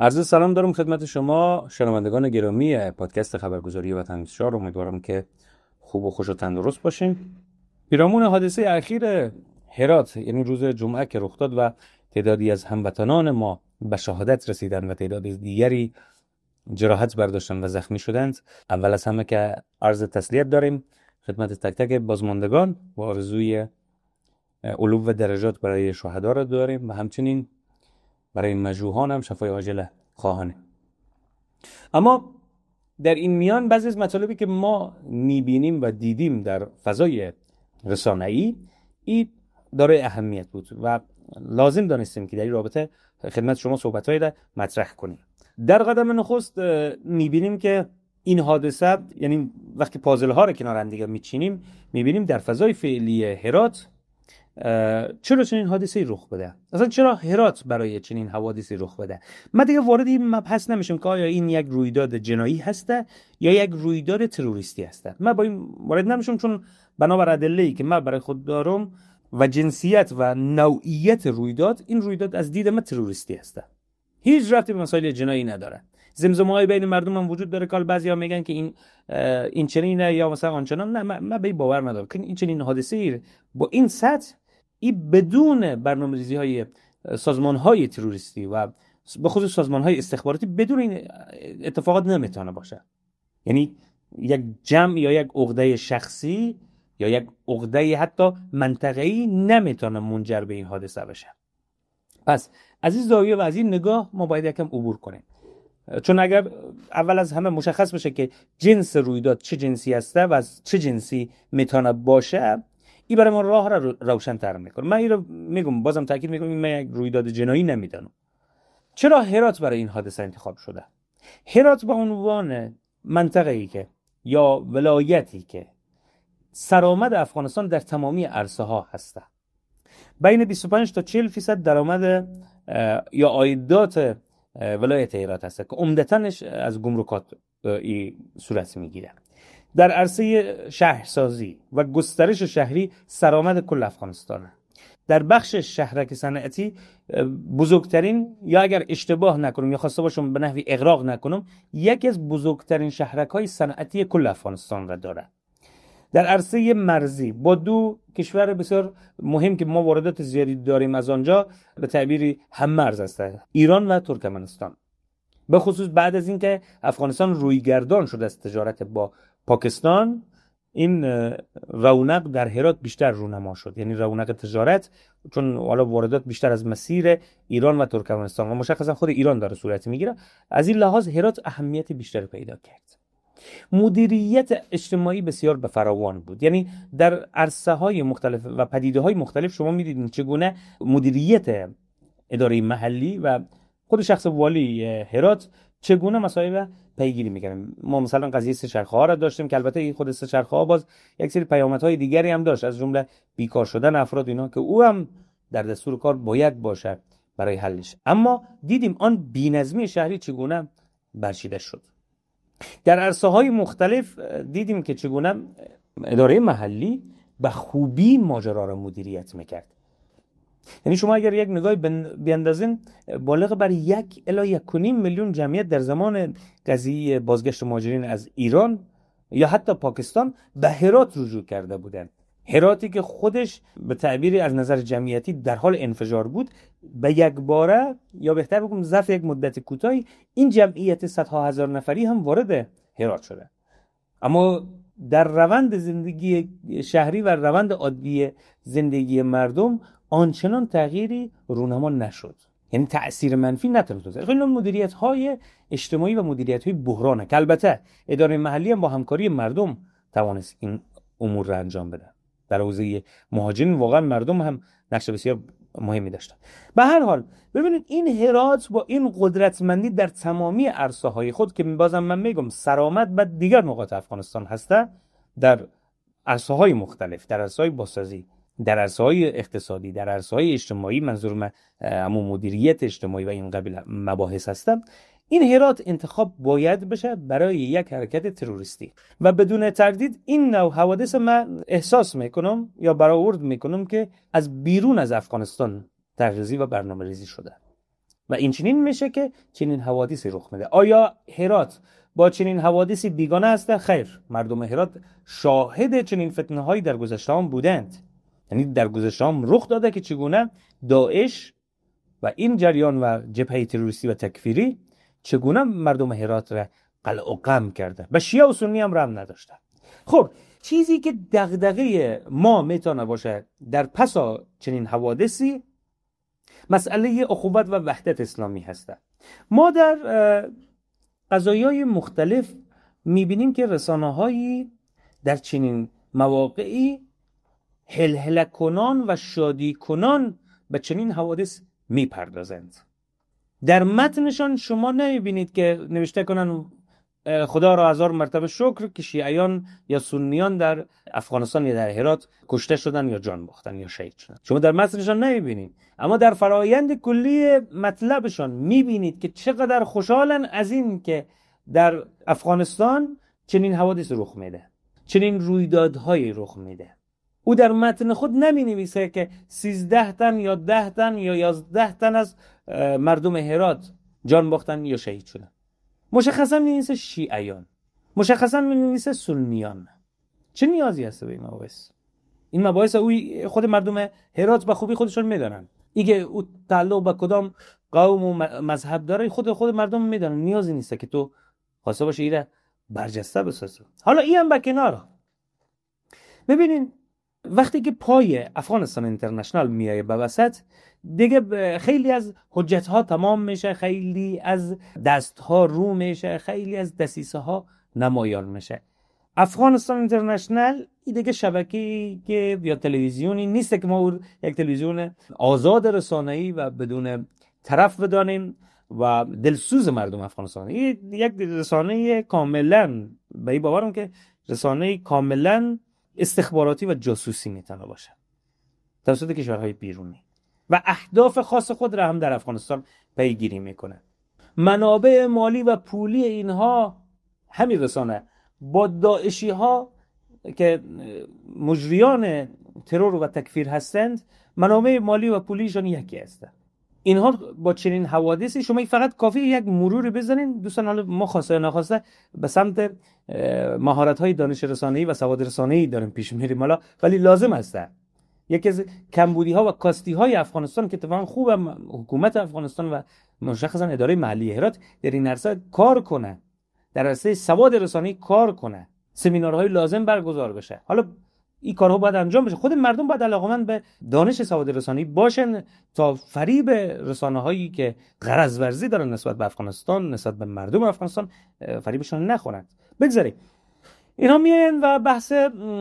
عرض سلام دارم خدمت شما شنوندگان گرامی پادکست خبرگزاری وطن 24. امیدوارم که خوب و خوش و تندرست باشین. پیرامون حادثه اخیر هرات، یعنی روز جمعه که رخ داد و تعدادی از هموطنان ما به شهادت رسیدند و تعداد دیگری جراحت برداشتند و زخمی شدند، اول از همه که عرض تسلیت داریم خدمت تک تک بازماندگان و آرزوی علو و درجات برای شهدا را داریم و همچنین برای مجروحان هم شفای عاجله خواهانه. اما در این میان بعضی از مطالبی که ما میبینیم و دیدیم در فضای رسانه‌ای این داره اهمیت بود و لازم دانستیم که در این رابطه خدمت شما صحبت‌هایی را مطرح کنیم. در قدم نخست میبینیم که این حادثه، یعنی وقتی پازل ها رو کنار هم دیگه میچینیم، میبینیم در فضای فعلی هرات چرا چنین حادثه‌ای رخ بده، اصلا چرا هرات برای چنین حوادثی رخ بده. ما دیگه وارد این مبحث نمیشیم که آیا این یک رویداد جنایی هسته یا یک رویداد تروریستی هسته. ما با این وارد نمیشیم چون بنابر ادله‌ای که ما برای خود دارم و جنسیت و نوعیت رویداد، این رویداد از دید من تروریستی هسته، هیچ ربطی به مسائل جنایی نداره. زمزمه‌های بین مردم هم وجود داره که بعضیا میگن که این چنینه یا مثلا آنچنان. نه، من به این باور ندارم که این چنین حادثه‌ای با این سطح بدون برنامه‌ریزی‌های سازمان‌های تروریستی و به خصوص سازمان‌های استخباراتی بدون این اتفاقات نمیتونه باشه. یعنی یک جمع یا یک عقده شخصی یا یک عقده حتی منطقه‌ای نمیتونه منجر به این حادثه بشه. پس از این زاویه و از این نگاه ما باید یکم عبور کنیم، چون اگر اول از همه مشخص بشه که جنس رویداد چه جنسی هسته و از چه جنسی میتونه باشه، این برای ما راه را روشن تر میکنه. من این رو میگم، بازم تاکید میکنم، من یک رویداد جنایی نمیدانم. چرا هرات برای این حادثه انتخاب شده؟ هرات به عنوان منطقه‌ای که یا ولایتی که سرآمد افغانستان در تمامی عرصه ها هسته، بین 25 تا 40% درآمد یا عایدات ولایت هرات هست که عمدتاش از گمرکات صورت میگیره. در عرصه شهرسازی و گسترش شهری سرآمد کل افغانستانه. در بخش شهرک صنعتی بزرگترین، یا اگر اشتباه نکنم یا خواسته باشم به نحوی اغراق نکنم، یکی از بزرگترین شهرک های صنعتی کل افغانستان را داره. در عرصه مرزی با دو کشور بسیار مهم که ما واردات زیادی داریم از آنجا، به تعبیری هم مرز هسته، ایران و ترکمنستان، به خصوص بعد از اینکه افغانستان رویگردان شده از تجارت با پاکستان، این رونق در هرات بیشتر رونما شد. یعنی رونق تجارت، چون حالا واردات بیشتر از مسیر ایران و ترکمنستان و مشخصا خود ایران داره صورت میگیره، از این لحاظ هرات اهمیت بیشتر پیدا کرد. مدیریت اجتماعی بسیار به فراوان بود. یعنی در عرصه های مختلف و پدیده های مختلف شما میدیدین چگونه مدیریت اداره محلی و خود شخص والی هرات چگونه مسائل پیگیری میکنن. ما مثلا قضیه سه‌چرخه ها را داشتیم که البته خود سه‌چرخه ها باز یک سری پیامدهای دیگری هم داشت، از جمله بیکار شدن افراد اینا که او هم در دستور کار باید باشه برای حلش. اما دیدیم آن بی‌نظمی شهری چگونه برچیده شد. در عرصه های مختلف دیدیم که چگونه اداره محلی به خوبی ماجرا را مدیریت میکرد. یعنی شما اگر یک نگاهی بیندازین، بالغ بر 1 الی 1.5 میلیون جمعیت در زمان قضیه بازگشت مهاجرین از ایران یا حتی پاکستان به هرات رجوع کرده بودند. هراتی که خودش به تعبیری از نظر جمعیتی در حال انفجار بود، به یک باره یا بهتر بگم ظرف یک مدت کوتاهی این جمعیت صدها هزار نفری هم وارد هرات شده. اما در روند زندگی شهری و روند عادی زندگی مردم آنچنان تغییری رونما نشد. یعنی تأثیر منفی نتونست. خیلی مدیریت‌های اجتماعی و مدیریت‌های بحرانه که البته اداره محلی هم با همکاری مردم توانست این امور را انجام بده. در حوزه مهاجرین واقعا مردم هم نقش بسیار مهمی داشتن. به هر حال ببینید این هرات با این قدرتمندی در تمامی عرصه‌های خود که بازم من میگم سرآمد به دیگر نقاط افغانستان هسته، در عرصه‌های مختلف، در عرصه‌های بازسازی، در عرصه‌های اقتصادی، در عرصه‌های اجتماعی، منظور من همون مدیریت اجتماعی و این قبیل مباحث هستم، این هرات انتخاب باید بشه برای یک حرکت تروریستی و بدون تردید این نوع حوادث من احساس میکنم یا برآورد میکنم که از بیرون از افغانستان تغذیه و برنامه ریزی شده و این چنین میشه که چنین حوادثی رخ میده. آیا هرات با چنین حوادثی بیگانه است؟ خیر، مردم هرات شاهد چنین فتنه هایی در گذشته هم بودند. یعنی در گذشته هم رخ داده که چگونه داعش و این جریان و جبهه تروریستی و تکفیری چگونه مردم هرات را قلع و قم کرده. و شیعه و سنی هم رحم نداشتن. خب چیزی که دغدغه ما میتونه باشه در پسا چنین حوادثی، مسئله اخوت و وحدت اسلامی هسته. ما در قضایای مختلف میبینیم که رسانه‌هایی در چنین مواقعی هلهله کنان و شادی کنان به چنین حوادث میپردازند. در متنشان شما نمیبینید که نوشته کنن خدا را هزار مرتبه شکر که شیعیان یا سنیان در افغانستان یا در هرات کشته شدن یا جان باختن یا شهید شدن. شما در متنشان نمیبینید، اما در فرایند کلی مطلبشان میبینید که چقدر خوشحالن از این که در افغانستان چنین حوادث رخ میده، چنین رویدادهایی رخ میده. او در متن خود نمینویسه که 13 تن یا 10 تن یا 11 تن از مردم هرات جان باختن یا شهید شدن. مشخصا می‌نویسه شیعیان، مشخصا می‌نویسه سنیان. چه نیازی هست به این مباحث؟ این مباحث خود مردم هرات به خوبی خودشون میدونن. اینکه او تعلق به کدام قوم و مذهب داره خود مردم میدونن. نیازی نیست که تو خواسته باشی ایره برجسته بسازی. حالا این هم به کنار. ببینین وقتی که پای افغانستان اینترنشنال میایه به وسط، دیگه خیلی از حجت ها تمام میشه، خیلی از دست ها رو میشه، خیلی از دسیسه ها نمایان میشه. افغانستان اینترنشنال این دیگه شبکه‌ای که یا تلویزیونی نیست که ما یک تلویزیون آزاد رسانه‌ای و بدون طرف بدانیم و دلسوز مردم افغانستان. این یک رسانه کاملا به این باورم که رسانه کاملا استخباراتی و جاسوسی میتونه باشه توسط کشورهای بیرونی و اهداف خاص خود را هم در افغانستان پیگیری میکنه. منابع مالی و پولی اینها، همین رسانه با داعشی ها که مجریان ترور و تکفیر هستند، منابع مالی و پولیشان یکی هستند. اینها با چنین حوادثی شما فقط کافی یک مروری بزنین دوستان. حالا ما خواسته ناخواسته به سمت مهارت‌های دانش رسانه‌ای و سواد رسانه‌ای داریم پیش میریم حالا، ولی لازم هسته. یکی از کمبودی‌ها و کاستی‌های افغانستان که اتفاقا خوبه حکومت افغانستان و مشخصا اداره محلی هرات در این عرصه کار کنه، در عرصه سواد رسانه‌ای کار کنه، سمینارهای لازم برگزار بشه. حالا این کارها باید انجام بشه. خود مردم باید علاقه‌مند به دانش سواد رسانه‌ای باشن تا فریب رسانه‌هایی که غرض ورزی دارن نسبت به افغانستان، نسبت به مردم افغانستان، فریبشون نخورن. بگذارید اینا میان و بحث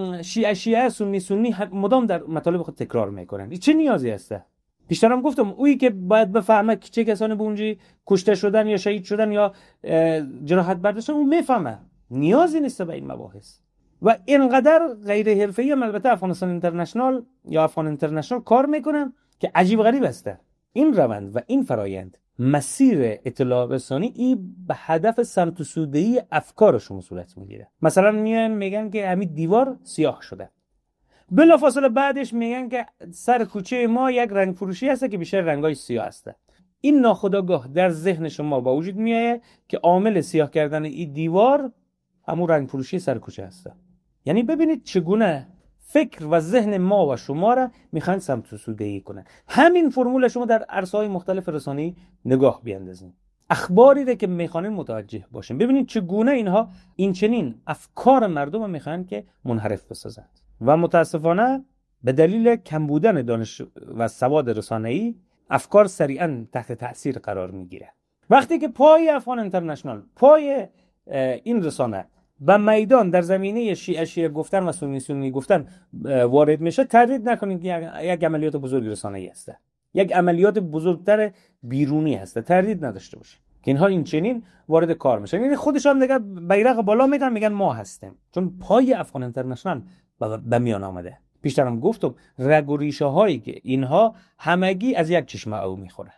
شیعه سنی مدام در مطالب خود تکرار میکنن. چه نیازی هسته؟ پیشترم گفتم اویی که باید بفهمه که چه کسانی به اونجا کشته شدن یا شهید شدن یا جراحت برداشتن، اون میفهمه. نیازی نیست به این مباحث. و اینقدر غیر حرفه‌ای البته افغانستان اینترنشنال یا افغان اینترنشنال کار میکنن که عجیب غریب است. این روند و این فرایند مسیر اطلاع رسانی این به هدف سمت و سوده‌ای افکارشون صورت میگیره. مثلا میگن که همین دیوار سیاه شده، بلافاصله بعدش میگن که سر کوچه ما یک رنگ فروشی هست که بیشتر رنگای سیاه هست. این ناخودآگاه در ذهن شما با وجود میاد که عامل سیاه کردن این دیوار همون رنگ فروشی سر کوچه هست. یعنی ببینید چگونه فکر و ذهن ما و شما را میخوان سمت و سوده‌ای کنن. همین فرمول شما در عرصه‌های مختلف رسانه‌ای نگاه بیاندازین. اخباری را که میخوانین متوجه باشین. ببینید چگونه اینها این چنین افکار مردم رو میخوان که منحرف بسازند. و متاسفانه به دلیل کم بودن دانش و سواد رسانه‌ای افکار سریعا تحت تأثیر قرار میگیره. وقتی که پای افغان اینترنشنال، پای این رسانه و میدان در زمینه شیعه گفتن و سنی گفتن وارد میشه، تردید نکنید که یک عملیات بزرگ رسانه‌ای هست، یک عملیات بزرگتر بیرونی هست. تردید نداشته باشید که اینها این چنین وارد کار میشن. یعنی خودشان دیگه بیرق بالا میدن، میگن ما هستیم، چون پای افغان اینترنشنال به میان آمده. پیشترم گفتم رگ و ریشه هایی که اینها همگی از یک چشمه او میخوره،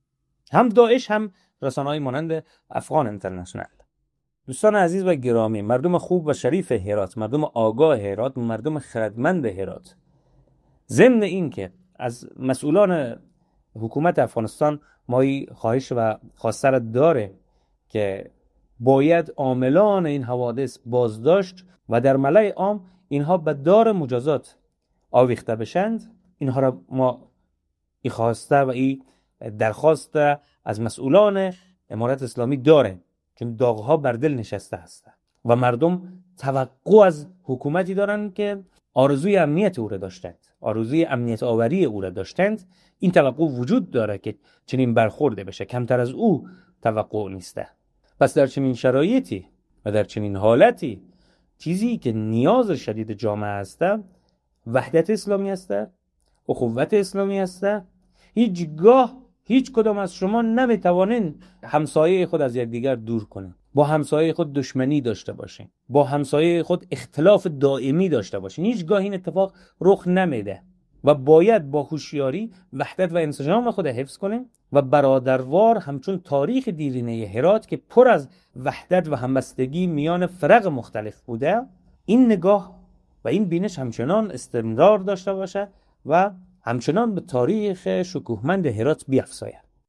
هم داعش هم رسانه‌های مانند افغان اینترنشنال. دوستان عزیز و گرامی، مردم خوب و شریف هرات، مردم آگاه هرات، مردم خردمند هرات، ضمن این که از مسئولان حکومت افغانستان ما این خواهش و خواسته را داره که باید عاملان این حوادث بازداشت و در ملأ عام اینها به دار مجازات آویخته بشند. اینها را ما این خواسته و این درخواست از مسئولان امارت اسلامی داره، چون داغها بر دل نشسته هست و مردم توقع از حکومتی دارن که آرزوی امنیت او را داشتند، آرزوی امنیت آوری او را داشتند. این توقع وجود داره که چنین برخورده بشه، کمتر از او توقع نیسته. پس در چنین شرایطی و در چنین حالتی چیزی که نیاز شدید جامعه است وحدت اسلامی است، اخوت اسلامی است. هیچگاه هیچ کدام از شما نمیتوانین همسایه خود از یکدیگر دور کنین، با همسایه خود دشمنی داشته باشین، با همسایه خود اختلاف دائمی داشته باشین. هیچگاه این اتفاق رخ نمیده و باید با هوشیاری وحدت و انسجام خود حفظ کنیم و برادروار همچون تاریخ دیرینه هرات که پر از وحدت و همبستگی میان فرق مختلف بوده، این نگاه و این بینش همچنان استمرار داشته باشه و همچنان به تاریخ شکوهمند هرات بیفزاید.